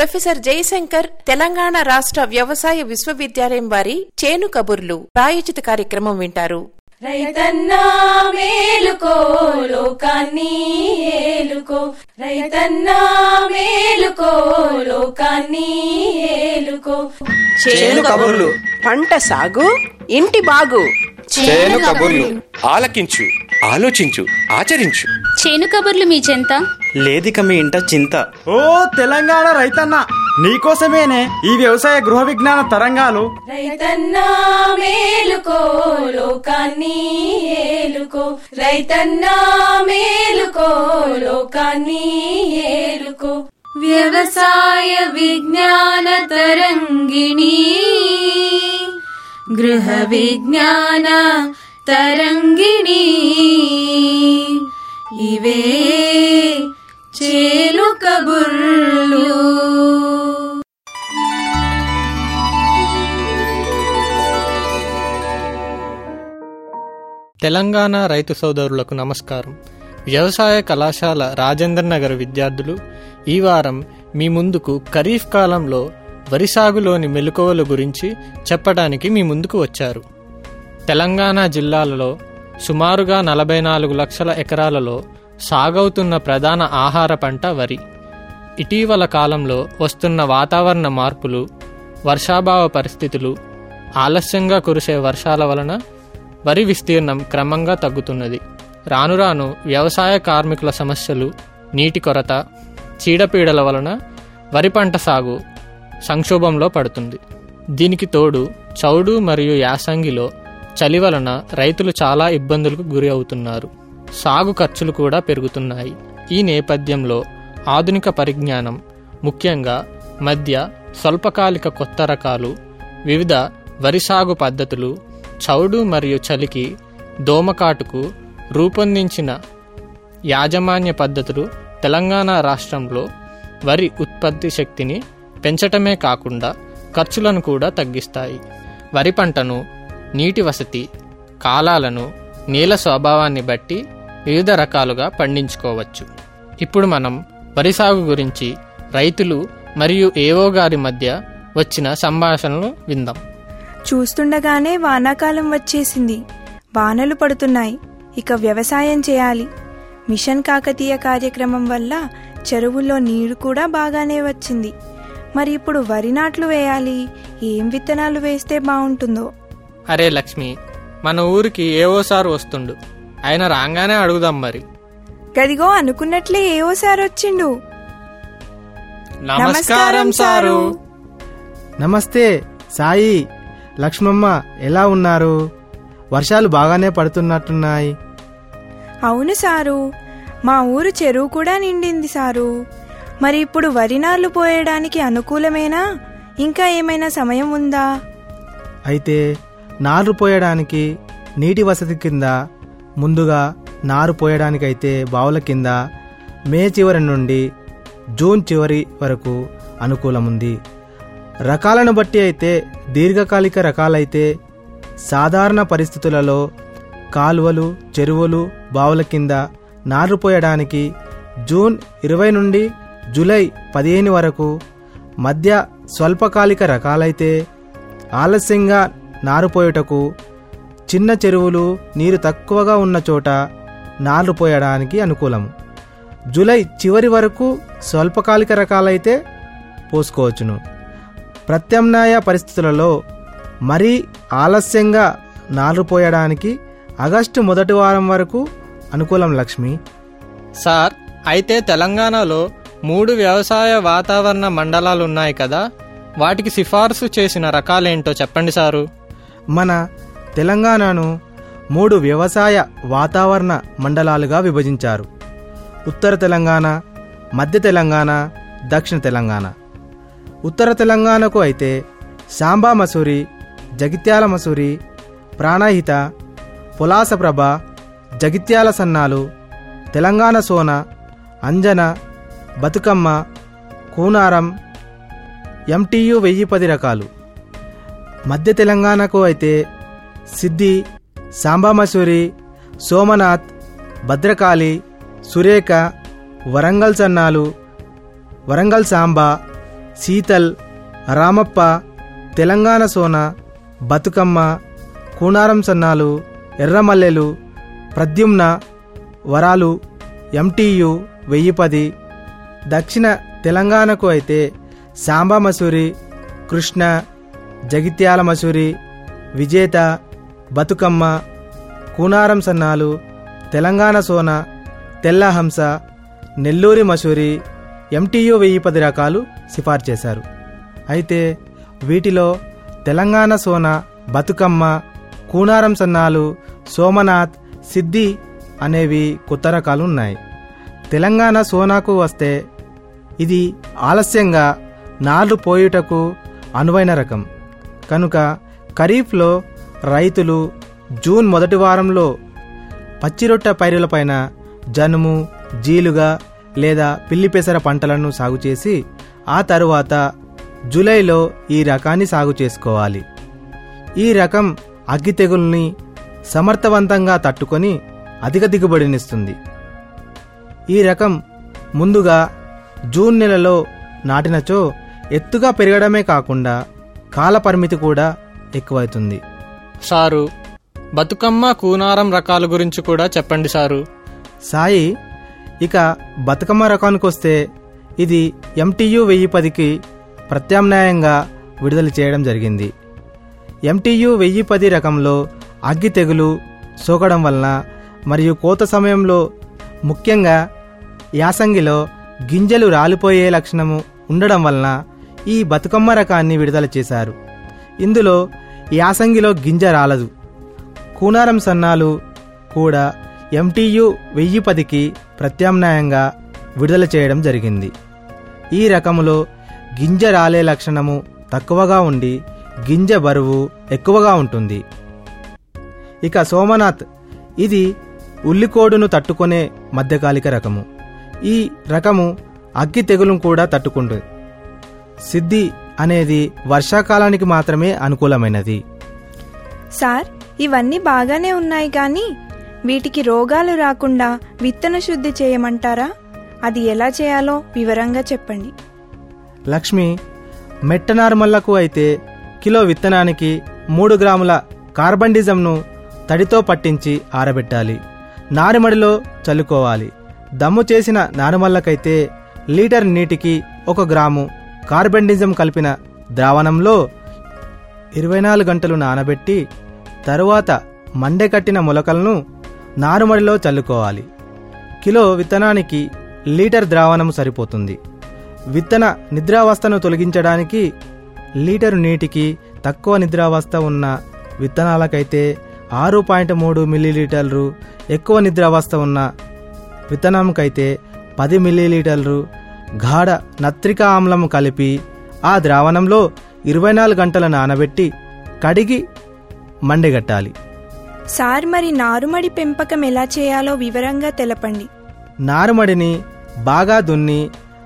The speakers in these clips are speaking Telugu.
ప్రొఫెసర్ జయశంకర్ తెలంగాణ రాష్ట్ర వ్యవసాయ విశ్వవిద్యాలయం వారి చేను కబుర్లు ప్రాయోజిత కార్యక్రమం వింటారు. రైతన్నా మేలుకో లోకాన్ని ఏలుకో, రైతన్నా మేలుకో లోకాన్ని ఏలుకో. చేను కబుర్లు, పంట సాగు, ఇంటి బాగు. చేను కబుర్లు ఆలకించు, ఆలోచించు, ఆచరించు. చేను కబుర్లు మీ చెంత లేదిక మీ ఇంట చింత. ఓ తెలంగాణ రైతన్న, నీకోసమేనే ఈ వ్యవసాయ గృహ విజ్ఞాన తరంగాలు. రైతన్నా మేలుకో లోకాన్ని ఏలుకో, రైతన్నా మేలుకో లోకాన్ని ఏలుకో. వ్యవసాయ విజ్ఞాన తరంగిణి, గృహ విజ్ఞాన తరంగిణి. ఇవే చేను కబుర్లు. తెలంగాణ రైతు సోదరులకు నమస్కారం. వ్యవసాయ కళాశాల రాజేంద్ర నగర్ విద్యార్థులు ఈ వారం మీ ముందుకు ఖరీఫ్ కాలంలో వరి సాగులోని మెలకువల గురించి చెప్పడానికి మీ ముందుకు వచ్చారు. తెలంగాణ జిల్లాలలో సుమారుగా 44 లక్షల ఎకరాలలో సాగవుతున్న ప్రధాన ఆహార పంట వరి. ఇటీవల కాలంలో వస్తున్న వాతావరణ మార్పులు, వర్షాభావ పరిస్థితులు, ఆలస్యంగా కురిసే వర్షాల వలన వరి విస్తీర్ణం క్రమంగా తగ్గుతున్నది. రాను రాను వ్యవసాయ కార్మికుల సమస్యలు, నీటి కొరత, చీడపీడల వలన వరి పంట సాగు సంక్షోభంలో పడుతుంది. దీనికి తోడు చౌడు మరియు యాసంగిలో చలి వలన రైతులు చాలా ఇబ్బందులకు గురి అవుతున్నారు. సాగు ఖర్చులు కూడా పెరుగుతున్నాయి. ఈ నేపథ్యంలో ఆధునిక పరిజ్ఞానం, ముఖ్యంగా మధ్య స్వల్పకాలిక కొత్త రకాలు, వివిధ వరి సాగు పద్ధతులు, చౌడు మరియు చలికి, దోమకాటుకు రూపొందించిన యాజమాన్య పద్ధతులు తెలంగాణ రాష్ట్రంలో వరి ఉత్పత్తి శక్తిని పెంచటమే కాకుండా ఖర్చులను కూడా తగ్గిస్తాయి. వరి పంటను నీటి వసతి, కాలాలను, నేల స్వభావాన్ని బట్టి వివిధ రకాలుగా పండించుకోవచ్చు. ఇప్పుడు మనం వరి సాగు గురించి రైతులు మరియు ఏవో గారి మధ్య వచ్చిన సంభాషణలు విందాం. చూస్తుండగానే వానాకాలం వచ్చేసింది. వానలు పడుతున్నాయి. ఇక వ్యవసాయం చేయాలి. మిషన్ కాకతీయ కార్యక్రమం వల్ల చెరువుల్లో నీరు కూడా బాగానే వచ్చింది. మరి ఇప్పుడు వరి నాట్లు వేయాలి. ఏం విత్తనాలు వేస్తే బాగుంటుందో. అరే లక్ష్మి, మన ఊరికి ఏవోసారి వస్తుండు. ఆయన రాగానే అడుగుదాం మరి. గదిగో అనుకున్నట్లే ఏవోసారి వచ్చిండు. నమస్కారం సారు. నమస్తే సాయి, లక్ష్మమ్మ, ఎలా ఉన్నారు? వర్షాలు బాగానే పడుతున్నట్టున్నాయి. అవును సారు, మా ఊరు చెరువు కూడా నిండింది సారు. మరి ఇప్పుడు వరి నార్లు పోయడానికి అనుకూలమేనా? ఇంకా ఏమైనా సమయం ఉందా? అయితే నారు పోయడానికి నీటి వసతి కింద ముందుగా నారు పోయడానికైతే బావుల కింద మే చివరి నుండి జూన్ చివరి వరకు అనుకూలముంది. రకాలను బట్టి అయితే దీర్ఘకాలిక రకాలైతే సాధారణ పరిస్థితులలో కాలువలు, చెరువులు, బావుల కింద నారు పోయడానికి జూన్ 20 నుండి జూలై 15 వరకు, మధ్య స్వల్పకాలిక రకాలైతే ఆలస్యంగా నారుపోయుటకు చిన్న చెరువులు, నీరు తక్కువగా ఉన్న చోట నారు పోయడానికి అనుకూలము. జూలై చివరి వరకు స్వల్పకాలిక రకాలైతే పోసుకోవచ్చును. ప్రత్యామ్నాయ పరిస్థితులలో మరీ ఆలస్యంగా నారు పోయడానికి ఆగస్టు మొదటి వారం వరకు అనుకూలం. లక్ష్మి సార్, అయితే తెలంగాణలో 3 వ్యవసాయ వాతావరణ మండలాలున్నాయి కదా, వాటికి సిఫార్సు చేసిన రకాలేంటో చెప్పండి సారు. మన తెలంగాణను 3 వ్యవసాయ వాతావరణ మండలాలుగా విభజించారు. ఉత్తర తెలంగాణ, మధ్య తెలంగాణ, దక్షిణ తెలంగాణ. ఉత్తర తెలంగాణకు అయితే సాంబా మసూరి, జగిత్యాల మసూరి, ప్రాణహిత, పులాసప్రభ, జగిత్యాల సన్నాలు, తెలంగాణ సోన, అంజన, బతుకమ్మ, కూనారం, MTU 1010 రకాలు. మధ్య తెలంగాణకు అయితే సిద్ధి, సాంబా మసూరి, సోమనాథ్, భద్రకాళి, సురేఖ, వరంగల్ సన్నాలు, వరంగల్ సాంబా, శీతల్, రామప్ప, తెలంగాణ సోన, బతుకమ్మ, కూనారం సన్నాలు, ఎర్రమల్లెలు, ప్రద్యుమ్న, వరాలు, ఎంటీయు 1010. దక్షిణ తెలంగాణకు అయితే సాంబా మసూరి, కృష్ణ, జగిత్యాల మసూరి, విజేత, బతుకమ్మ, కూనారం సన్నాలు, తెలంగాణ సోన, తెల్లహంస, నెల్లూరి మసూరి, ఎంటీయు 1010 రకాలు సిఫార్సు చేశారు. అయితే వీటిలో తెలంగాణ సోన, బతుకమ్మ, కూనారం సన్నాలు, సోమనాథ్, సిద్ధి అనేవి కొత్త రకాలు ఉన్నాయి. తెలంగాణ సోనాకు వస్తే ఇది ఆలస్యంగా నార్లు పోయుటకు అనువైన రకం కనుక ఖరీఫ్లో రైతులు జూన్ మొదటి వారంలో పచ్చిరొట్ట పైరులపైన జనుము, జీలుగా లేదా పిల్లిపెసర పంటలను సాగు చేసి ఆ తరువాత జూలైలో ఈ రకాన్ని సాగు చేసుకోవాలి. ఈ రకం అగ్గి తెగుల్ని సమర్థవంతంగా తట్టుకొని అధిక దిగుబడినిస్తుంది. ఈ రకం ముందుగా జూన్ నెలలో నాటినచో ఎత్తుగా పెరగడమే కాకుండా కాలపరిమితి కూడా ఎక్కువవుతుంది. సారు, బతుకమ్మ, కూనారం రకాల గురించి కూడా చెప్పండి సారు. సాయి, ఇక బతుకమ్మ రకానికి వస్తే ఇది ఎంటీయు 1010కి ప్రత్యామ్నాయంగా విడుదల చేయడం జరిగింది. ఎంటీయు 1010 రకంలో అగ్గి తెగులు సోకడం వలన మరియు కోత సమయంలో ముఖ్యంగా యాసంగిలో గింజలు రాలిపోయే లక్షణము ఉండడం వలన ఈ బతుకమ్మ రకాన్ని విడుదల చేశారు. ఇందులో యాసంగిలో గింజ రాలదు. కూనారం సన్నాలు కూడా ఎంటీయు 1010కి ప్రత్యామ్నాయంగా విడుదల చేయడం జరిగింది. ఈ రకములో గింజ రాలే లక్షణము తక్కువగా ఉండి గింజ బరువు ఎక్కువగా ఉంటుంది. ఇక సోమనాథ్, ఇది ఉల్లికోడును తట్టుకునే మధ్యకాలిక రకము. ఈ రకము అగ్గి తెగులును కూడా తట్టుకుంటుంది. సిద్ధి అనేది వర్షాకాలానికి మాత్రమే అనుకూలమైనది. సార్, ఇవన్నీ బాగానే ఉన్నాయి కానీ వీటికి రోగాలు రాకుండా విత్తన శుద్ధి చేయమంటారా? అది ఎలా చేయాలో వివరంగా చెప్పండి. లక్ష్మి, మెట్ట నారుమల్లకు అయితే కిలో విత్తనానికి 3 గ్రాముల కార్బండిజంను తడితో పట్టించి ఆరబెట్టాలి. నారుమడిలో చల్లుకోవాలి. దమ్ము చేసిన నారుమల్లకైతే లీటర్ నీటికి 1 గ్రాము కార్బండిజం కలిపిన ద్రావణంలో 24 గంటలు నానబెట్టి తరువాత మండెకట్టిన మొలకలను నారుమడిలో చల్లుకోవాలి. కిలో విత్తనానికి లీటర్ ద్రావణం సరిపోతుంది. విత్తన నిద్రావస్థను తొలగించడానికి లీటరు నీటికి తక్కువ నిద్రావస్థ ఉన్న విత్తనాలకైతే 6.3 మిల్లీలీటర్లు, ఎక్కువ నిద్రావస్థ ఉన్న విత్తనంకైతే 10 మిల్లీలీటర్లు గాఢ నత్రికా ఆమ్లం కలిపి ఆ ద్రావణంలో 24 గంటలు నానబెట్టి కడిగి మండగట్టాలి. సార్, మరి నారుమడి పెంపకం ఎలా చేయాలో వివరంగా తెలపండి. నారుమడిని బాగా దున్ని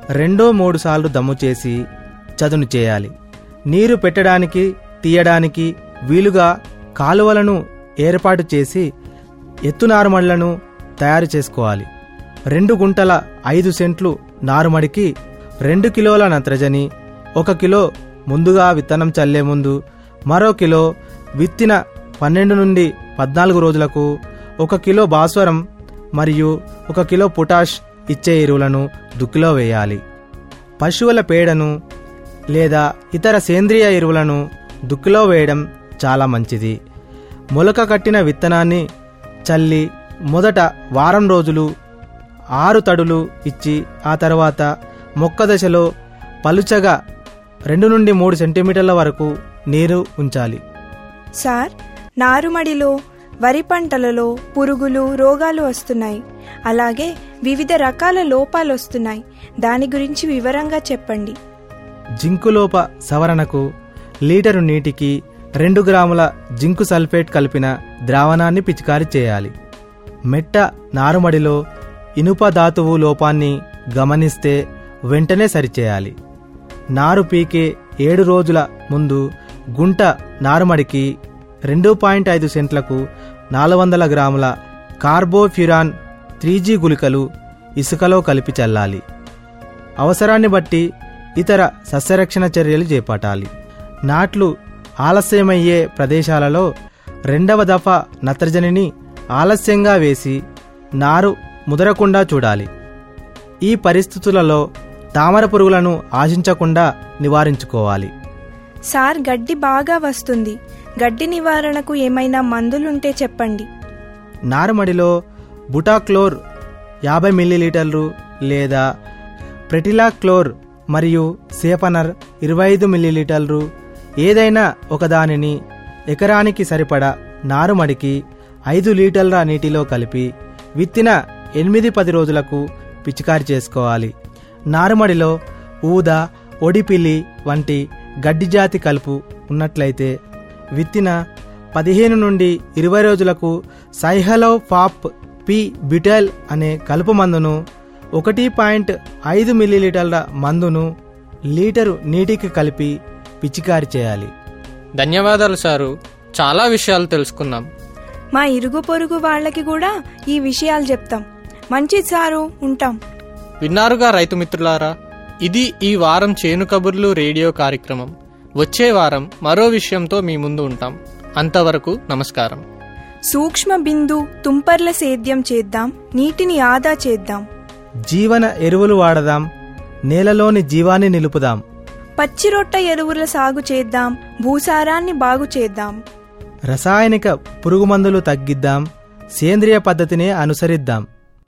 2-3 సార్లు దమ్ము చేసి చదును చేయాలి. నీరు పెట్టడానికి తీయడానికి వీలుగా కాలువలను ఏర్పాటు చేసి ఎత్తు నారుమడులను తయారు చేసుకోవాలి. 2 గుంటల 5 సెంట్లు నారుమడికి 2 కిలోల నత్రజని, 1 కిలో ముందుగా విత్తనం చల్లే ముందు, మరో కిలో విత్తిన 12 నుండి 14 రోజులకు 1 కిలో భాస్వరం మరియు 1 కిలో పొటాష్ ఇచ్చే ఎరువులను దుక్కిలో వేయాలి. పశువుల పేడను లేదా ఇతర సేంద్రియ ఎరువులను దుక్కిలో వేయడం చాలా మంచిది. మొలక కట్టిన విత్తనాన్ని చల్లి మొదట వారం రోజులు 6 తడులు ఇచ్చి ఆ తర్వాత మొక్క దశలో పలుచగా 2 నుండి 3 సెంటీమీటర్ల వరకు నీరు ఉంచాలి. సార్, నారుమడిలో వరి పంటలలో పురుగులు, రోగాలు వస్తున్నాయి. అలాగే వివిధ రకాల లోపాలు వస్తున్నాయి. దాని గురించి వివరంగా చెప్పండి. జింకులోప సవరణకు లీటరు నీటికి 2 గ్రాముల జింకు సల్ఫేట్ కలిపిన ద్రావణాన్ని పిచికారీ చేయాలి. మెట్ట నారుమడిలో ఇనుప ధాతువు లోపాన్ని గమనిస్తే వెంటనే సరిచేయాలి. నారు పీకే 7 రోజుల ముందు గుంట నారుమడికి 2.5 సెంట్లకు 400 గ్రాముల కార్బోఫ్యూరాన్ 3G గుళికలు ఇసుకలో కలిపి చల్లాలి. అవసరాన్ని బట్టి ఇతర సస్యరక్షణ చర్యలు చేపట్టాలి. నాట్లు ఆలస్యమయ్యే ప్రదేశాలలో రెండవ దఫా నత్రజనిని ఆలస్యంగా వేసి నారు ముదరకుండా చూడాలి. ఈ పరిస్థితులలో తామర పురుగులను ఆశించకుండా నివారించుకోవాలి. సార్, గడ్డి బాగా వస్తుంది. గడ్డి నివారణకు ఏమైనా మందులుంటే చెప్పండి. నారుమడిలో బుటాక్లోర్ 50 మిల్లీలీటర్లు లేదా ప్రెటిలాక్లోర్ మరియు సేపనర్ 25 మిల్లీలీటర్లు ఏదైనా ఒకదానిని ఎకరానికి సరిపడా నారుమడికి 5 లీటర్ల నీటిలో కలిపి విత్తిన 8-10 రోజులకు పిచికారి చేసుకోవాలి. నారుమడిలో ఊద, ఒడిపిల్లి వంటి గడ్డి జాతి కలుపు ఉన్నట్లయితే విత్తిన 15 నుండి 20 రోజులకు సైహలోఫాప్ పి బ్యూటైల్ అనే కలుపు మందును 1.5 మిల్లీలీటర్ల మందును లీటరు నీటికి కలిపి పిచికారి చేయాలి. ధన్యవాదాలు సారు, చాలా విషయాలు తెలుసుకున్నాం. మా ఇరుగు పొరుగు వాళ్ళకి కూడా ఈ విషయాలు చెప్తాం. మంచిది సారు, ఉంటాం. విన్నారుగా రైతు మిత్రులారా, ఇది ఈ వారం చేను కబుర్లు రేడియో కార్యక్రమం. వచ్చే వారం మరో విషయంతో మీ ముందు ఉంటాం. అంతవరకు నమస్కారం. సూక్ష్మ బిందు తుంపర్ల సేద్యం చేద్దాం, నీటిని ఆదా చేద్దాం. జీవన ఎరువులు వాడదాం, నేలలోని జీవాన్ని నిలుపుదాం. పచ్చిరొట్ట ఎరువుల సాగు చేద్దాం, భూసారాన్ని బాగు చేద్దాం. రసాయనిక పురుగుమందులు తగ్గిద్దాం, సేంద్రియ పద్ధతినే అనుసరిద్దాం.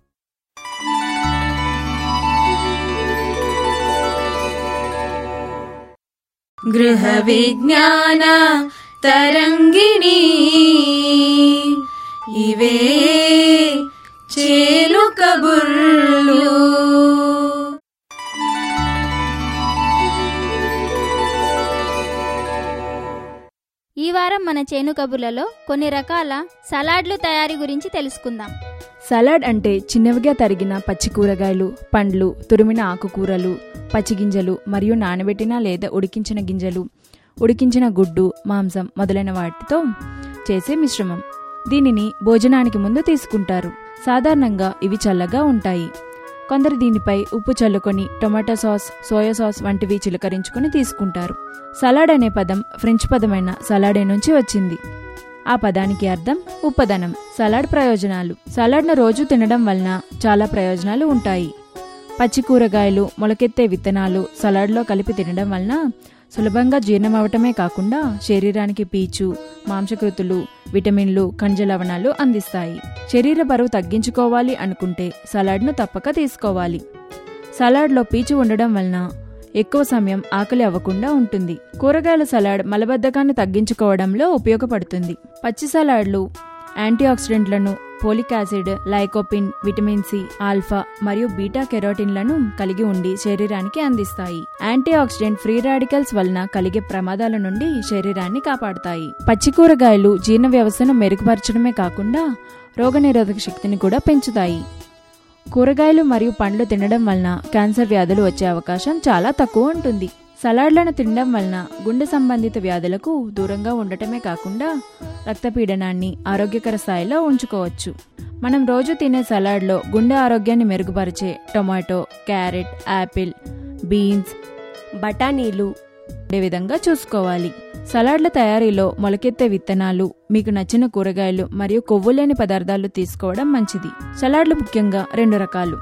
గృహ విజ్ఞాన తరంగిణి ఇవే చేను కబుర్లు. ఈ వారం మన చేను కబుర్లలో కొన్ని రకాల సలాడ్లు తయారీ గురించి తెలుసుకుందాం. సలాడ్ అంటే చిన్నవిగా తరిగిన పచ్చి కూరగాయలు, పండ్లు, తురిమిన ఆకుకూరలు, పచ్చిగింజలు మరియు నానబెట్టిన లేదా ఉడికించిన గింజలు, ఉడికించిన గుడ్డు, మాంసం మొదలైన వాటితో చేసే మిశ్రమం. దీనిని భోజనానికి ముందు తీసుకుంటారు. సాధారణంగా ఇవి చల్లగా ఉంటాయి. కొందరు దీనిపై ఉప్పు చల్లుకొని టొమాటో సాస్, సోయా సాస్ వంటివి చిలకరించుకొని తీసుకుంటారు. సలాడ్ అనే పదం ఫ్రెంచ్ పదమైన సలాడే నుంచి వచ్చింది. ఆ పదానికి అర్థం ఉప్పదనం. సలాడ్ ప్రయోజనాలు. సలాడ్ను రోజు తినడం వలన చాలా ప్రయోజనాలు ఉంటాయి. పచ్చి కూరగాయలు, మొలకెత్తే విత్తనాలు సలాడ్లో కలిపి తినడం వలన సులభంగా జీర్ణమవటమే కాకుండా శరీరానికి పీచు, మాంసకృతులు, విటమిన్లు, ఖనిజ లవణాలు అందిస్తాయి. శరీర బరువు తగ్గించుకోవాలి అనుకుంటే సలాడ్ను తప్పక తీసుకోవాలి. సలాడ్లో పీచు ఉండడం వలన ఎక్కువ సమయం ఆకలి అవ్వకుండా ఉంటుంది. కూరగాయల సలాడ్ మలబద్ధకాన్ని తగ్గించుకోవడంలో ఉపయోగపడుతుంది. పచ్చి సలాడ్లు యాంటీ ఆక్సిడెంట్లను, folic acid, lycopene, vitamin C, alpha మరియు బీటా కెరోటిన్లను కలిగి ఉండి శరీరానికి అందిస్తాయి. యాంటీ ఆక్సిడెంట్ ఫ్రీ రాడికల్స్ వలన కలిగే ప్రమాదాల నుండి శరీరాన్ని కాపాడుతాయి. పచ్చి కూరగాయలు జీర్ణ వ్యవస్థను మెరుగుపరచడమే కాకుండా రోగనిరోధక శక్తిని కూడా పెంచుతాయి. కూరగాయలు మరియు పండ్లు తినడం వలన క్యాన్సర్ వ్యాధులు వచ్చే అవకాశం చాలా తక్కువ ఉంటుంది. సలాడ్లను తినడం వలన గుండె సంబంధిత వ్యాధులకు దూరంగా ఉండటమే కాకుండా రక్తపీడనాన్ని ఆరోగ్యకర స్థాయిలో ఉంచుకోవచ్చు. మనం రోజు తినే సలాడ్లో గుండె ఆరోగ్యాన్ని మెరుగుపరిచే టొమాటో, క్యారెట్, యాపిల్, బీన్స్, బఠానీలు ఉండే విధంగా చూసుకోవాలి. సలాడ్ల తయారీలో మొలకెత్తే విత్తనాలు, మీకు నచ్చిన కూరగాయలు మరియు కొవ్వు లేని పదార్థాలు తీసుకోవడం మంచిది. సలాడ్లు ముఖ్యంగా 2 రకాలు.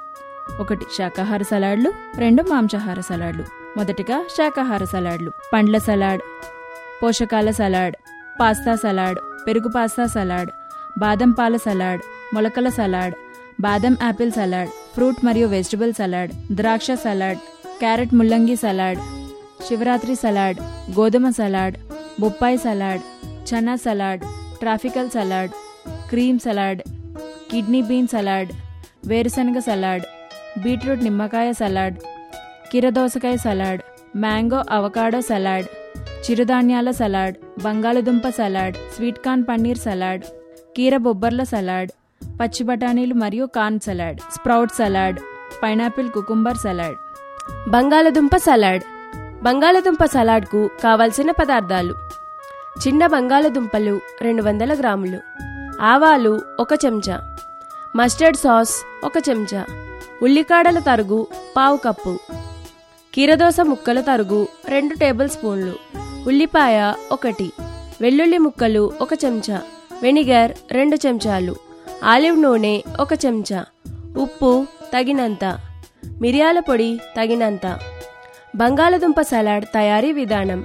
1 శాకాహార సలాడ్లు, 2 మాంసాహార సలాడ్లు. మొదటిగా శాకాహార సలాడ్లు. పండ్ల సలాడ్, పోషకాల సలాడ్, పాస్తా సలాడ్, పెరుగు పాస్తా సలాడ్, బాదం పాల సలాడ్, మొలకల సలాడ్, బాదం యాపిల్ సలాడ్, ఫ్రూట్ మరియు వెజిటబుల్ సలాడ్, ద్రాక్ష సలాడ్, క్యారెట్ ముల్లంగి సలాడ్, శివరాత్రి సలాడ్, గోధుమ సలాడ్, బొప్పాయి salad, chana salad, tropical salad, cream salad, kidney bean salad, వేరుశనగ సలాడ్, బీట్రూట్ నిమ్మకాయ సలాడ్, కీరదోసకాయ సలాడ్, మ్యాంగో అవకాడో సలాడ్, చిరుధాన్యాల సలాడ్, బంగాళదుంప salad, sweet corn paneer salad, కీర బొబ్బర్ల సలాడ్, పచ్చి బఠానీలు మరియు corn salad, sprout salad, pineapple cucumber salad. బంగాళదుంప సలాడ్. బంగాళదుంప సలాడ్కు కావలసిన పదార్థాలు: చిన్న బంగాళదుంపలు 200 గ్రాములు, ఆవాలు 1 చెంచా, మస్టర్డ్ సాస్ 1 చెంచా, ఉల్లికాడల తరుగు 1/2 కప్పు, కీరదోస ముక్కల తరుగు 2 టేబుల్ స్పూన్లు, ఉల్లిపాయ 1, వెల్లుల్లి ముక్కలు 1 చెంచా, వెనిగర్ 2 చెంచాలు, ఆలివ్ నూనె 1 చెంచా, ఉప్పు తగినంత, మిరియాల పొడి తగినంత. బంగాళదుంప సలాడ్ తయారీ విధానం.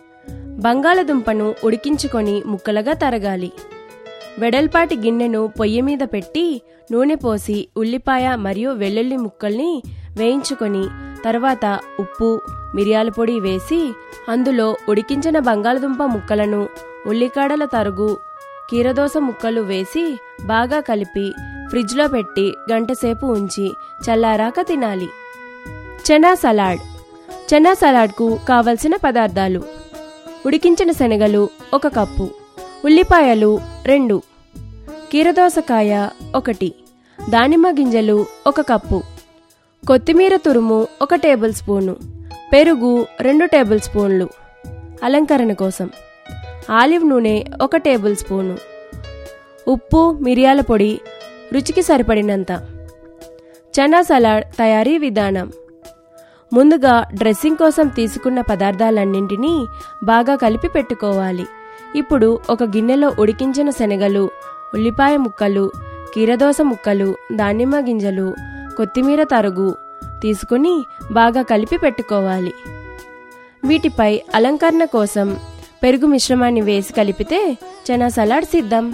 బంగాళదుంపను ఉడికించుకొని ముక్కలుగా తరగాలి. వెడల్పాటి గిన్నెను పొయ్యి మీద పెట్టి నూనె పోసి ఉల్లిపాయ మరియు వెల్లుల్లి ముక్కల్ని వేయించుకొని తర్వాత ఉప్పు, మిరియాల పొడి వేసి అందులో ఉడికించిన బంగాళదుంప ముక్కలను, ఉల్లికాడల తరుగు, కీరదోస ముక్కలు వేసి బాగా కలిపి ఫ్రిడ్జ్లో పెట్టి గంటసేపు ఉంచి చల్లారాక తినాలి. చనా సలాడ్. చనా సలాడ్కు కావలసిన పదార్థాలు: ఉడికించిన శనగలు 1 కప్పు, ఉల్లిపాయలు 2, కీరదోసకాయ 1, దానిమ్మ గింజలు 1 కప్పు, కొత్తిమీర తురుము 1 టేబుల్ స్పూను, పెరుగు 2 టేబుల్ స్పూన్లు. అలంకరణ కోసం ఆలివ్ నూనె 1 టేబుల్ స్పూను, ఉప్పు, మిరియాల పొడి రుచికి సరిపడినంత. చనా సలాడ్ తయారీ విధానం. ముందుగా డ్రెస్సింగ్ కోసం తీసుకున్న పదార్థాలన్నింటినీ బాగా కలిపి పెట్టుకోవాలి. ఇప్పుడు ఒక గిన్నెలో ఉడికించిన శనగలు, ఉల్లిపాయ ముక్కలు, కీరదోస ముక్కలు, దానిమ్మ గింజలు, కొత్తిమీర తరుగు తీసుకుని బాగా కలిపి పెట్టుకోవాలి. వీటిపై అలంకరణ కోసం పెరుగు మిశ్రమాన్ని వేసి కలిపితే చనా సలాడ్ సిద్ధం.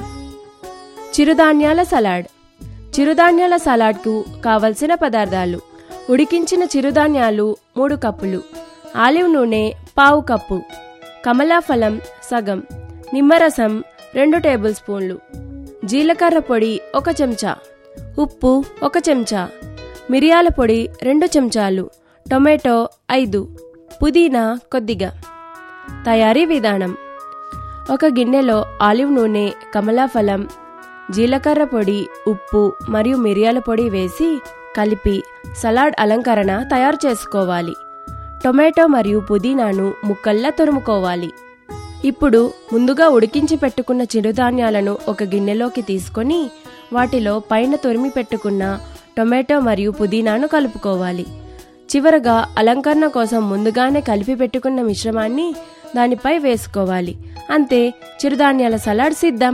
చిరుధాన్యాల సలాడ్. చిరుధాన్యాల సలాడ్కు కావలసిన పదార్థాలు: ఉడికించిన చిరుధాన్యాలు 3 కప్పులు, ఆలివ్ నూనె 1/2 కప్పు, కమలాఫలం సగం, నిమ్మరసం 2 టేబుల్ స్పూన్లు, జీలకర్ర పొడి 1 చెంచా, ఉప్పు 1 చెంచా, మిరియాల పొడి 2 చెంచాలు, టొమాటో 5, పుదీనా కొద్దిగా. తయారీ విధానం. ఒక గిన్నెలో ఆలివ్ నూనె, కమలాఫలం, జీలకర్ర పొడి, ఉప్పు మరియు మిరియాల పొడి వేసి కలిపి సలాడ్ అలంకరణ తయారు చేసుకోవాలి. టొమాటో మరియు పుదీనాను ముక్కల్లా తురుముకోవాలి. ఇప్పుడు ముందుగా ఉడికించి పెట్టుకున్న చిరుధాన్యాలను ఒక గిన్నెలోకి తీసుకొని వాటిలో పైన తురిమి పెట్టుకున్న టొమాటో మరియు పుదీనాను కలుపుకోవాలి. చివరగా అలంకరణ కోసం ముందుగానే కలిపి పెట్టుకున్న మిశ్రమాన్ని దానిపై వేసుకోవాలి. అంతే, చిరుధాన్యాల సలాడ్ సిద్ధం.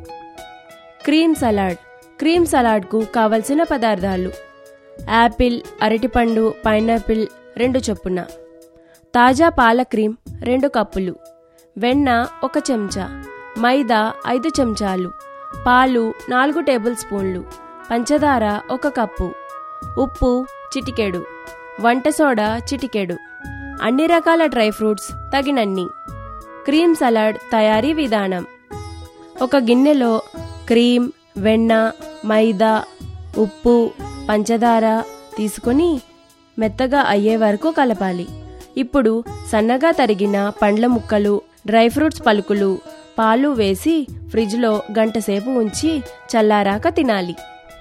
Cream salad. క్రీమ్ సలాడ్కు కావలసిన పదార్థాలు: యాపిల్, అరటిపండు, పైనాపిల్ 2 చొప్పున, తాజా పాల క్రీమ్ 2 కప్పులు, వెన్న 1 చెంచా, మైదా 5 చెంచాలు, పాలు 4 టేబుల్ స్పూన్లు, పంచదార 1 కప్పు, ఉప్పు చిటికెడు, వంట సోడా చిటికెడు, అన్ని రకాల డ్రై ఫ్రూట్స్ తగినన్ని. క్రీమ్ సలాడ్ తయారీ విధానం. ఒక గిన్నెలో క్రీమ్, వెన్న, మైదా, ఉప్పు, పంచదార తీసుకొని మెత్తగా అయ్యే వరకు కలపాలి. ఇప్పుడు సన్నగా తరిగిన పండ్ల ముక్కలు, డ్రై ఫ్రూట్స్ పలుకులు, పాలు వేసి ఫ్రిడ్జ్లో గంటసేపు ఉంచి చల్లారాక తినాలి.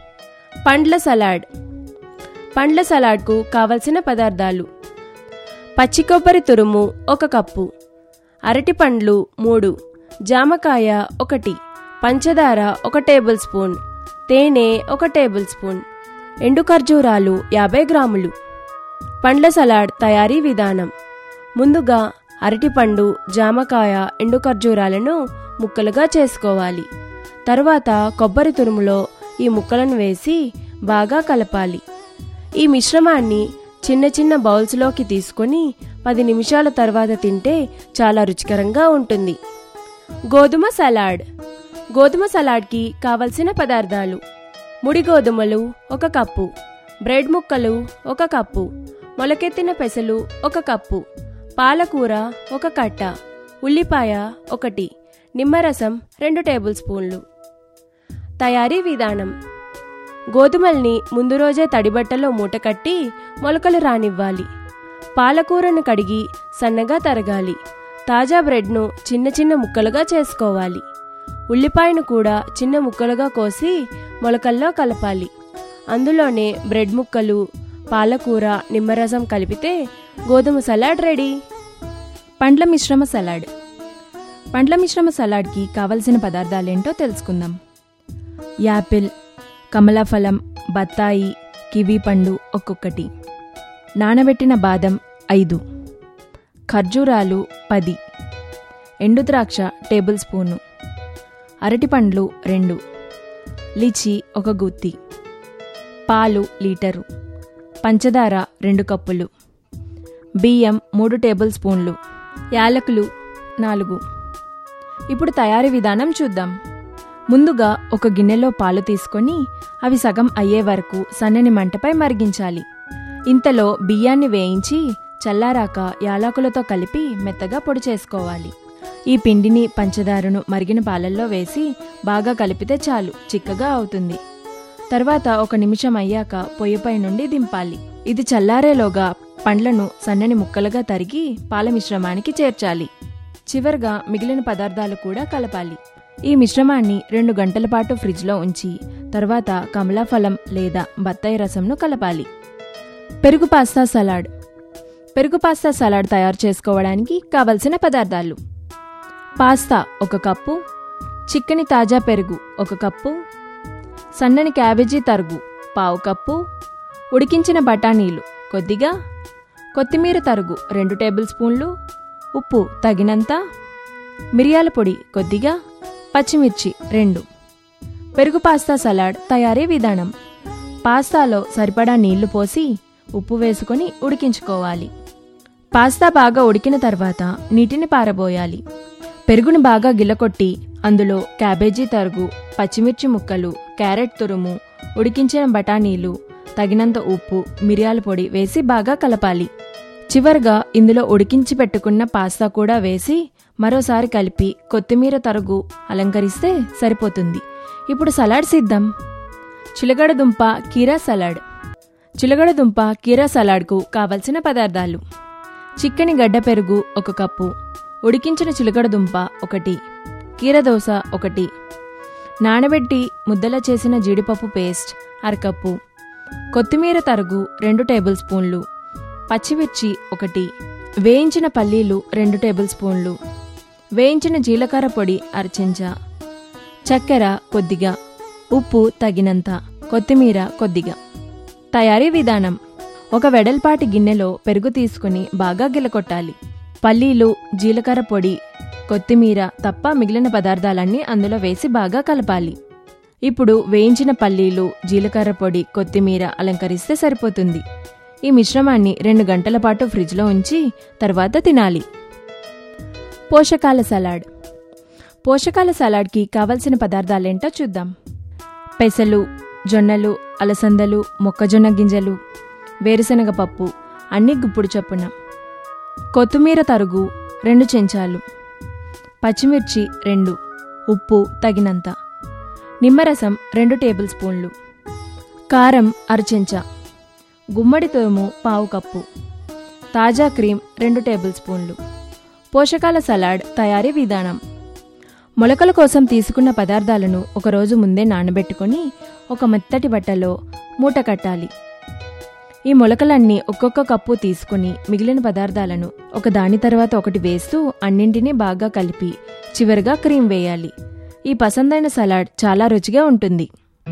పండ్ల సలాడ్. పండ్ల సలాడ్కు కావలసిన పదార్థాలు: పచ్చి కొబ్బరి తురుము 1 కప్పు, అరటి పండ్లు 3, జామకాయ 1, పంచదార 1 టేబుల్ స్పూన్, తేనె 1 టేబుల్ స్పూన్, ఎండు ఖర్జూరాలు 50 గ్రాములు. పండ్ల సలాడ్ తయారీ విధానం. ముందుగా అరటిపండు, జామకాయ, ఎండు ఖర్జూరాలను ముక్కలుగా చేసుకోవాలి. తర్వాత కొబ్బరి తురుములో ఈ ముక్కలను వేసి బాగా కలపాలి. ఈ మిశ్రమాన్ని చిన్న చిన్న బౌల్స్లోకి తీసుకొని 10 నిమిషాల తర్వాత తింటే చాలా రుచికరంగా ఉంటుంది. గోధుమ సలాడ్. గోధుమ సలాడ్కి కావలసిన పదార్థాలు: ముడి గోధుమలు 1 కప్పు, బ్రెడ్ ముక్కలు 1 కప్పు, మొలకెత్తిన పెసలు 1 కప్పు, పాలకూర 1 కట్ట, ఉల్లిపాయ 1, నిమ్మరసం 2 టేబుల్ స్పూన్లు. తయారీ విధానం. గోధుమల్ని ముందు రోజే తడిబట్టలో మూటకట్టి మొలకలు రానివ్వాలి. పాలకూరను కడిగి సన్నగా తరగాలి. తాజా బ్రెడ్ను చిన్న చిన్న ముక్కలుగా చేసుకోవాలి. ఉల్లిపాయను కూడా చిన్న ముక్కలుగా కోసి మొలకల్లో కలపాలి. అందులోనే బ్రెడ్ ముక్కలు, పాలకూర, నిమ్మరసం కలిపితే గోధుమ సలాడ్ రెడీ. పండ్ల మిశ్రమ సలాడ్. పండ్ల మిశ్రమ సలాడ్కి కావలసిన పదార్థాలేంటో తెలుసుకుందాం. యాపిల్, కమలాఫలం, బత్తాయి, కివీ పండు ఒక్కొక్కటి, నానబెట్టిన బాదం 5, ఖర్జూరాలు 10, ఎండు ద్రాక్ష టేబుల్ స్పూను, అరటిపండ్లు 2, లిచి 1 గుత్తి, పాలు లీటరు, పంచదార 2 కప్పులు, బియ్యం 3 టేబుల్ స్పూన్లు, యాలకులు 4. ఇప్పుడు తయారీ విధానం చూద్దాం. ముందుగా ఒక గిన్నెలో పాలు తీసుకొని అవి సగం అయ్యే వరకు సన్నని మంటపై మరిగించాలి. ఇంతలో బియ్యాన్ని వేయించి చల్లారాక యాలకులతో కలిపి మెత్తగా పొడి చేసుకోవాలి. ఈ పిండిని పంచదారను మరిగిన పాలల్లో వేసి బాగా కలిపితే చాలు, చిక్కగా అవుతుంది. తర్వాత 1 నిమిషం అయ్యాక పొయ్యిపై నుండి దింపాలి. ఇది చల్లారేలోగా పండ్లను సన్నని ముక్కలుగా తరిగి పాల మిశ్రమానికి చేర్చాలి. చివరగా మిగిలిన పదార్థాలు కూడా కలపాలి. ఈ మిశ్రమాన్ని 2 గంటల పాటు ఫ్రిడ్జ్లో ఉంచి తర్వాత కమలాఫలం లేదా బత్తాయి రసంను కలపాలి. పెరుగు పాస్తా సలాడ్. పెరుగు పాస్తా సలాడ్ తయారు చేసుకోవడానికి కావలసిన పదార్థాలు: పాస్తా 1 కప్పు, చిక్కని తాజా పెరుగు 1 కప్పు, సన్నని క్యాబేజీ తరుగు 1/2 కప్పు, ఉడికించిన బఠానీలు కొద్దిగా, కొత్తిమీర తరుగు 2 టేబుల్ స్పూన్లు, ఉప్పు తగినంత, మిరియాల పొడి కొద్దిగా, పచ్చిమిర్చి 2. పెరుగు పాస్తా సలాడ్ తయారీ విధానం: పాస్తాలో సరిపడా నీళ్లు పోసి ఉప్పు వేసుకొని ఉడికించుకోవాలి. పాస్తా బాగా ఉడికిన తర్వాత నీటిని పారబోయాలి. పెరుగును బాగా గిలకొట్టి అందులో క్యాబేజీ తరుగు, పచ్చిమిర్చి ముక్కలు, క్యారెట్ తురుము, ఉడికించిన బఠానీలు, తగినంత ఉప్పు, మిరియాల పొడి వేసి బాగా కలపాలి. చివరగా ఇందులో ఉడికించి పెట్టుకున్న పాస్తా కూడా వేసి మరోసారి కలిపి కొత్తిమీర తరుగు అలంకరిస్తే సరిపోతుంది. ఇప్పుడు సలాడ్ సిద్ధం. చిలగడదుంప కీరా సలాడ్. చిలగడదుంప కీరా సలాడ్కు కావలసిన పదార్థాలు: చిక్కని గడ్డ పెరుగు 1 కప్పు, ఉడికించిన చిలగడదుంప 1, కీరదోస 1, నానబెట్టి ముద్దల చేసిన జీడిపప్పు పేస్ట్ 1/2 కప్పు, కొత్తిమీర తరుగు 2 టేబుల్ స్పూన్లు, పచ్చిమిర్చి 1, వేయించిన పల్లీలు 2 టేబుల్ స్పూన్లు, వేయించిన జీలకర్ర పొడి 1/2 చెంచా, చక్కెర కొద్దిగా, ఉప్పు తగినంత, కొత్తిమీర కొద్దిగా. తయారీ విధానం: ఒక వెడల్పాటి గిన్నెలో పెరుగు తీసుకుని బాగా గిలకొట్టాలి. పల్లీలు, జీలకర్ర పొడి, కొత్తిమీర తప్ప మిగిలిన పదార్థాలన్నీ అందులో వేసి బాగా కలపాలి. ఇప్పుడు వేయించిన పల్లీలు, జీలకర్ర పొడి, కొత్తిమీర అలంకరిస్తే సరిపోతుంది. ఈ మిశ్రమాన్ని 2 గంటల పాటు ఫ్రిడ్జ్లో ఉంచి తర్వాత తినాలి. పోషకాల సలాడ్. పోషకాల సలాడ్కి కావలసిన పదార్థాలేంటో చూద్దాం. పెసలు, జొన్నలు, అలసందలు, మొక్కజొన్న గింజలు, వేరుశనగ పప్పు అన్ని గుప్పుడు చొప్పున, కొత్తిమీర తరుగు 2 చెంచాలు, పచ్చిమిర్చి 2, ఉప్పు తగినంత, నిమ్మరసం 2 టేబుల్ స్పూన్లు, కారం 1/2 చెంచా, గుమ్మడి తురుము 1/2 కప్పు, తాజా క్రీమ్ 2 టేబుల్ స్పూన్లు. పోషకాల సలాడ్ తయారీ విధానం: మొలకల కోసం తీసుకున్న పదార్థాలను 1 రోజు ముందే నానబెట్టుకొని ఒక మెత్తటి బట్టలో మూట కట్టాలి. ఈ మొలకలన్నీ ఒక్కొక్క కప్పు తీసుకుని మిగిలిన పదార్థాలను ఒకదాని తర్వాత ఒకటి వేస్తూ అన్నింటినీ బాగా కలిపి చివరిగా క్రీమ్ వేయాలి. ఈ పసందైన సలాడ్ చాలా రుచిగా ఉంటుంది.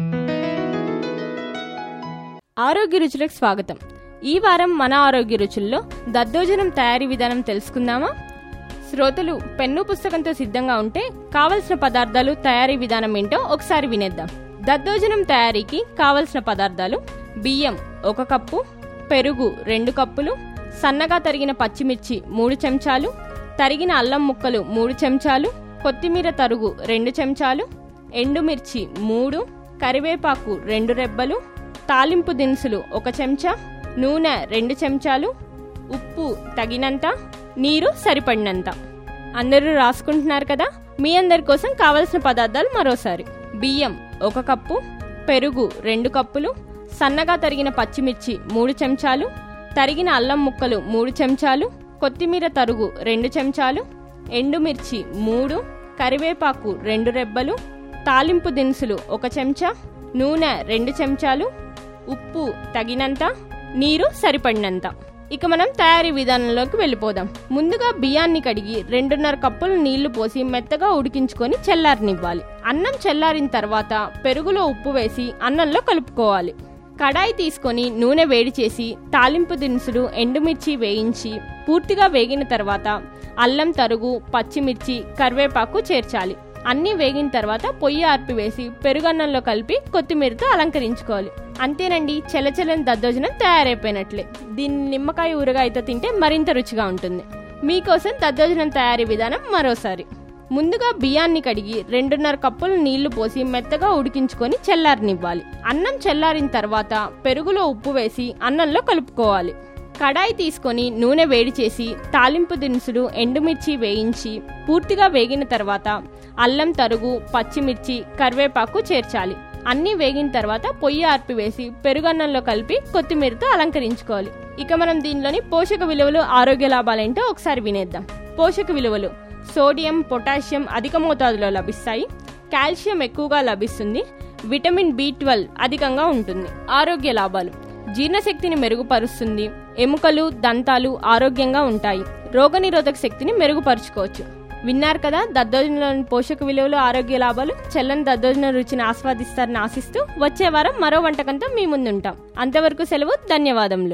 ఆరోగ్య రుచులకు స్వాగతం. ఈ వారం మన ఆరోగ్య రుచుల్లో దద్దోజనం తయారీ విధానం తెలుసుకుందామా? శ్రోతలు పెన్ను పుస్తకంతో సిద్ధంగా ఉంటే కావలసిన పదార్థాలు, తయారీ విధానం ఏంటో ఒకసారి వినేద్దాం. దద్దోజనం తయారీకి కావలసిన పదార్థాలు: బియ్యం 1 కప్పు, పెరుగు 2 కప్పులు, సన్నగా తరిగిన పచ్చిమిర్చి 3 చెంచాలు, తరిగిన అల్లం ముక్కలు 3 చెంచాలు, కొత్తిమీర తరుగు 2 చెంచాలు, ఎండుమిర్చి 3, కరివేపాకు 2 రెబ్బలు, తాలింపు దినుసులు 1 చెంచా, నూనె 2 చెంచాలు, ఉప్పు తగినంత, నీరు సరిపడినంత. అందరూ రాసుకుంటున్నారు కదా? మీ అందరి కోసం కావలసిన పదార్థాలు మరోసారి: బియ్యం 1 కప్పు, పెరుగు 2 కప్పులు, సన్నగా తరిగిన పచ్చిమిర్చి 3 చెంచాలు, తరిగిన అల్లం ముక్కలు 3 చెంచాలు, కొత్తిమీర తరుగు 2 చెంచాలు, ఎండుమిర్చి 3, కరివేపాకు 2 రెబ్బలు, తాలింపు దినుసులు 1 చెంచా, నూనె 2 చెంచాలు, ఉప్పు తగినంత, నీరు సరిపడినంత. ఇక మనం తయారీ విధానంలోకి వెళ్ళిపోదాం. ముందుగా బియ్యాన్ని కడిగి 2.5 కప్పులు నీళ్లు పోసి మెత్తగా ఉడికించుకొని చల్లారనివ్వాలి. అన్నం చల్లారిన తర్వాత పెరుగులో ఉప్పు వేసి అన్నంలో కలుపుకోవాలి. కడాయి తీసుకొని నూనె వేడి చేసి తాలింపు దినుసులు ఎండుమిర్చి వేయించి పూర్తిగా వేగిన తర్వాత అల్లం తరుగు, పచ్చిమిర్చి, కరివేపాకు చేర్చాలి. అన్నీ వేగిన తర్వాత పొయ్యి ఆర్పివేసి పెరుగన్నంలో కలిపి కొత్తిమీరతో అలంకరించుకోవాలి. అంతేనండి, చెలచెలని దద్దోజనం తయారైపోయినట్లే. దీన్ని నిమ్మకాయ ఊరగాయతో తింటే మరింత రుచిగా ఉంటుంది. మీకోసం దద్దోజనం తయారీ విధానం మరోసారి. ముందుగా బియ్యాన్ని కడిగి 2.5 కప్పులు నీళ్లు పోసి మెత్తగా ఉడికించుకొని చల్లారనివ్వాలి. అన్నం చల్లారిన తర్వాత పెరుగులో ఉప్పు వేసి అన్నంలో కలుపుకోవాలి. కడాయి తీసుకొని నూనె వేడి చేసి తాలింపు దినుసులు ఎండుమిర్చి వేయించి పూర్తిగా వేగిన తర్వాత అల్లం తరుగు, పచ్చిమిర్చి, కరివేపాకు చేర్చాలి. అన్నీ వేగిన తర్వాత పొయ్యి ఆర్పివేసి పెరుగన్నంలో కలిపి కొత్తిమీరతో అలంకరించుకోవాలి. ఇక మనం దీనిలోని పోషక విలువలు, ఆరోగ్య లాభాలేంటో ఒకసారి వినేద్దాం. పోషక విలువలు: సోడియం, పొటాషియం అధిక మోతాదులో లభిస్తాయి. కాల్షియం ఎక్కువగా లభిస్తుంది. విటమిన్ B12 అధికంగా ఉంటుంది. ఆరోగ్య లాభాలు: జీర్ణశక్తిని మెరుగుపరుస్తుంది. ఎముకలు, దంతాలు ఆరోగ్యంగా ఉంటాయి. రోగనిరోధక శక్తిని మెరుగుపరుచుకోవచ్చు. విన్నారు కదా దద్దోజనంలోని పోషక విలువలు, ఆరోగ్య లాభాలు. చల్లని దద్దోజనం రుచిని ఆస్వాదిస్తారని ఆశిస్తూ వచ్చే వారం మరో వంటకంతో మీ ముందుంటాం. అంతవరకు సెలవు. ధన్యవాదములు.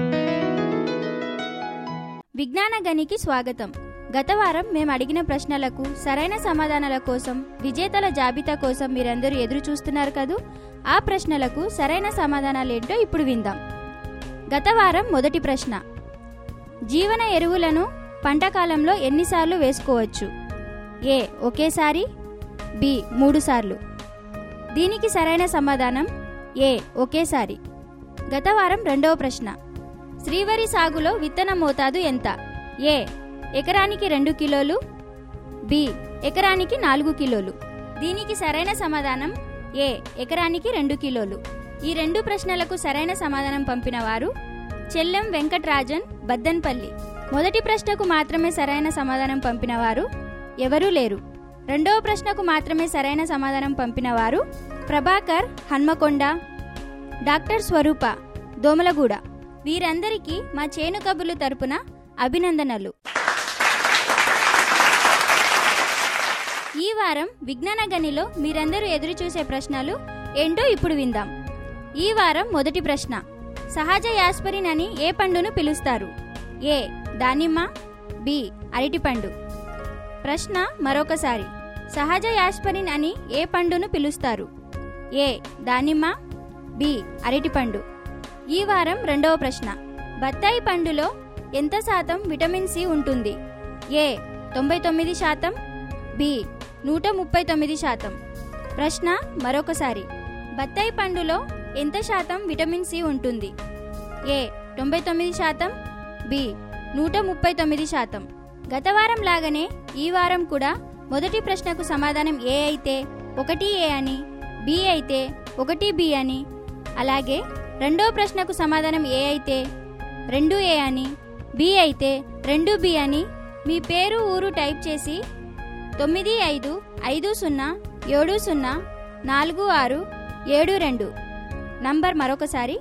విజ్ఞాన గనికి స్వాగతం. గత వారం మేము అడిగిన ప్రశ్నలకు సరైన సమాధానాల కోసం, విజేతల జాబితా కోసం మీరందరూ ఎదురు చూస్తున్నారు కదూ. ఆ ప్రశ్నలకు సరైన సమాధానాలేంటో ఇప్పుడు విందాం. గత వారం మొదటి ప్రశ్న: జీవన ఎరువులను పంట కాలంలో ఎన్నిసార్లు వేసుకోవచ్చు? ఏ ఒకేసారి, బి 3 సార్లు. దీనికి సరైన సమాధానం ఏ ఒకేసారి. గత వారం రెండవ ప్రశ్న: శ్రీవరి సాగులో విత్తన మోతాదు ఎంత? ఏ ఎకరానికి 2 కిలోలు, బి ఎకరానికి 4 కిలోలు. దీనికి సరైన సమాధానం ఏ ఎకరానికి 2 కిలోలు. ఈ 2 ప్రశ్నలకు సరైన సమాధానం పంపిన వారు చెల్లెం వెంకట్రాజన్, బద్దన్పల్లి. మొదటి ప్రశ్నకు మాత్రమే సరైన సమాధానం పంపిన వారు ఎవరూ లేరు. రెండవ ప్రశ్నకు మాత్రమే సరైన సమాధానం పంపిన వారు ప్రభాకర్, హన్మకొండ, డాక్టర్ స్వరూప, దోమలగూడ. వీరందరికీ మా చేను కబుర్లు తరపున అభినందనలు. ఈ వారం విజ్ఞాన గనిలో మీరందరూ ఎదురు చూసే ప్రశ్నలు ఏంటో ఇప్పుడు విందాం. ఈ వారం మొదటి ప్రశ్న: సహజ యాస్పరిన్ అని ఏ పండును పిలుస్తారు? ఏ దానిమ్మ, బి అరటిపండు. ప్రశ్న మరొకసారి: సహజ యాస్పరిన్ అని ఏ పండును పిలుస్తారు? ఏ దానిమ్మ, బి అరటిపండు. ఈ వారం రెండవ ప్రశ్న: బత్తాయి పండులో ఎంత శాతం విటమిన్ సి ఉంటుంది? A 99%, B 139%. ప్రశ్న మరొకసారి: బత్తాయి పండులో ఎంత శాతం విటమిన్ సి ఉంటుంది? A 99%, B 139%. గత వారం లాగానే ఈ వారం కూడా మొదటి ప్రశ్నకు సమాధానం ఏ అయితే 1A అని, బి అయితే 1B అని, అలాగే రెండో ప్రశ్నకు సమాధానం ఏ అయితే 2A అని, బి అయితే 2B అని మీ పేరు, ఊరు టైప్ చేసి 9550704672 నంబర్ మరొకసారి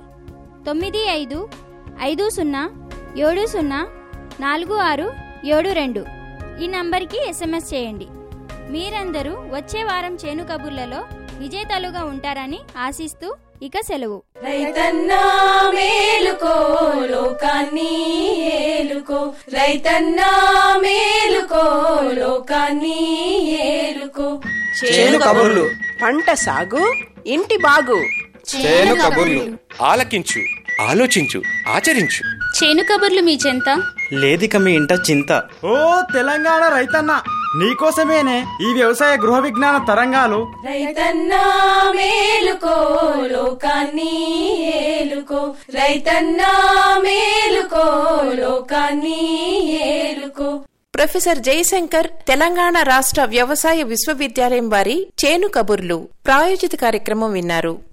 9550704672 ఈ నంబర్కి SMS చేయండి. మీరందరూ వచ్చే వారం చేను కబుర్లలో విజేతలుగా ఉంటారని ఆశిస్తూ ఇక సెలవు. రైతన్నా మేలుకో, లోకాన్ని ఏలుకో. రైతన్నా మేలుకో, లోకాన్ని ఏలుకో. చేను కబుర్లు, పంట సాగు, ఇంటి బాగు. చేను కబుర్లు ఆలకించు, ఆలోచించు, ఆచరించు. చేను కబుర్లు మీ చెంత లేదిక మీ ఇంట చింత. ఓ తెలంగాణ రైతన్న, నీకోసమేనే ఈ వ్యవసాయ గృహ విజ్ఞాన తరంగాలు. రైతన్నా మేలుకో, లోకాన్ని ఏలుకో. రైతన్నా మేలుకో, లోకాన్ని ఏలుకో. ప్రొఫెసర్ జయశంకర్ తెలంగాణ రాష్ట్ర వ్యవసాయ విశ్వవిద్యాలయం వారి చేను కబుర్లు ప్రాయోజిత కార్యక్రమం విన్నారు.